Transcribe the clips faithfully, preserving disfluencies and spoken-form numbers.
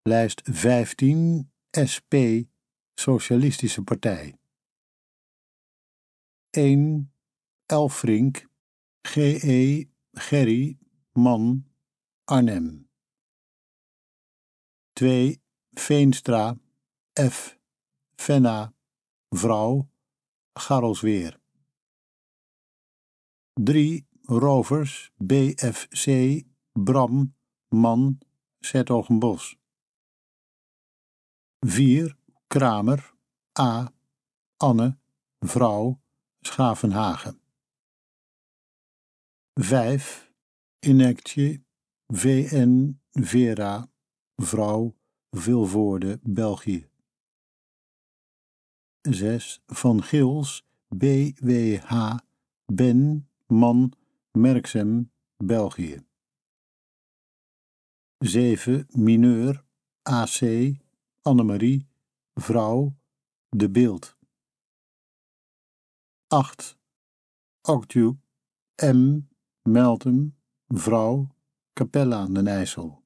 Lijst vijftien, S P, Socialistische Partij. één. Elfrink, G E, Gerry, man, Arnhem. twee. Veenstra, F, Venna, vrouw, Garrelsweer. drie. Rovers, B F C, Bram, man, 's-Hertogenbosch. vier. Kramer, A, Anne, vrouw, Schavenhagen. vijf. Inectje, V N, Vera, vrouw, Vilvoorde, België. zes. Van Gils, B W H, Ben, man, Merksem, België. zeven. Mineur, A C, Annemarie, vrouw, De Beeld. acht. Octu, M, Meltem, vrouw, Capelle aan den IJssel.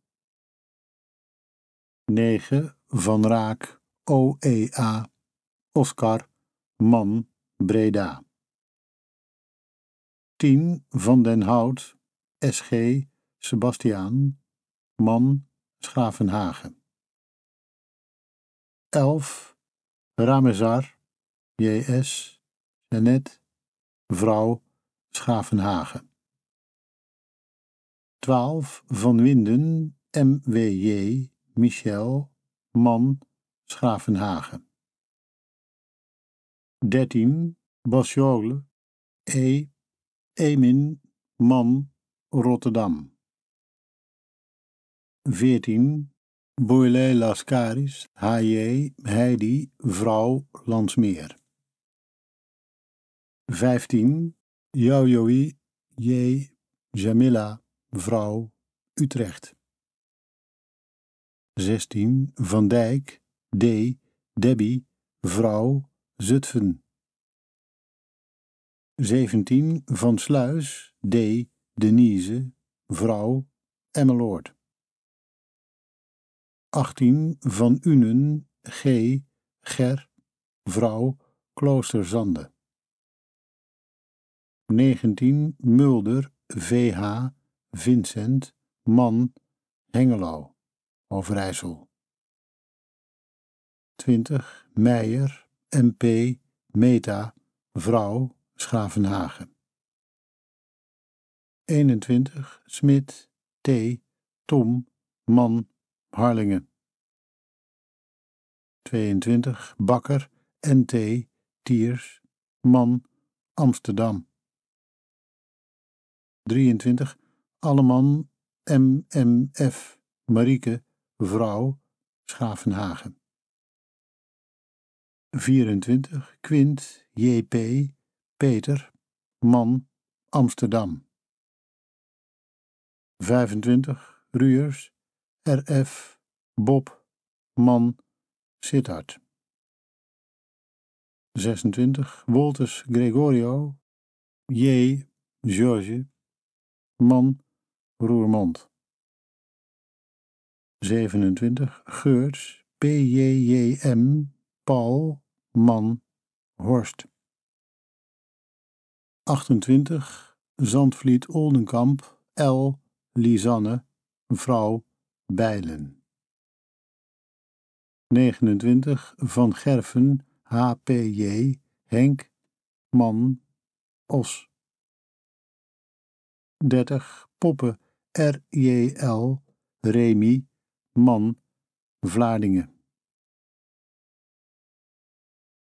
negen. Van Raak, O E A, Oscar, man, Breda. tien. Van den Hout, S G, Sebastiaan, man, Schavenhagen. elf. Ramezar, J S, Jeannette, vrouw, Schavenhagen. twaalf. Van Winden, M W J, Michel, man, Schavenhagen. dertien. Basjole, E, Emin, man, Rotterdam. veertien. Boile Lascaris, H J, Heidi, vrouw, Landsmeer. vijftien. Jojoï, J, Jamila, vrouw, Utrecht. zestien. Van Dijk, D, Debbie, vrouw, Zutphen. zeventien. Van Sluis, D, Denise, vrouw, Emmeloord. achttien. Van Unen, G, Ger, vrouw, Kloosterzande. negentien. Mulder, V H, Vincent, man, Hengelo, Overijssel. twintig. Meijer, M P, Meta, vrouw, Schavenhagen. eenentwintig. Smit, T, Tom, man, Harlingen. tweeëntwintig. Bakker, N T, Tiers, man, Amsterdam. drieëntwintig. Alleman, M M F, Marieke, vrouw, Schavenhagen. vierentwintig. Quint, J P, Peter, man, Amsterdam. vijfentwintig. Ruurs, R F, Bob, man, Sittard. zesentwintig. Wolters Gregorio, J, George, man, Roermond. zevenentwintig. Geurts, P J J M, Paul, man, Horst. achtentwintig. Zandvliet Oldenkamp, L, Lisanne, vrouw, Bijlen. negenentwintig. Van Gerven, H P J, Henk, man, Os. dertig. Poppe, R J L, Remy, man, Vlaardingen.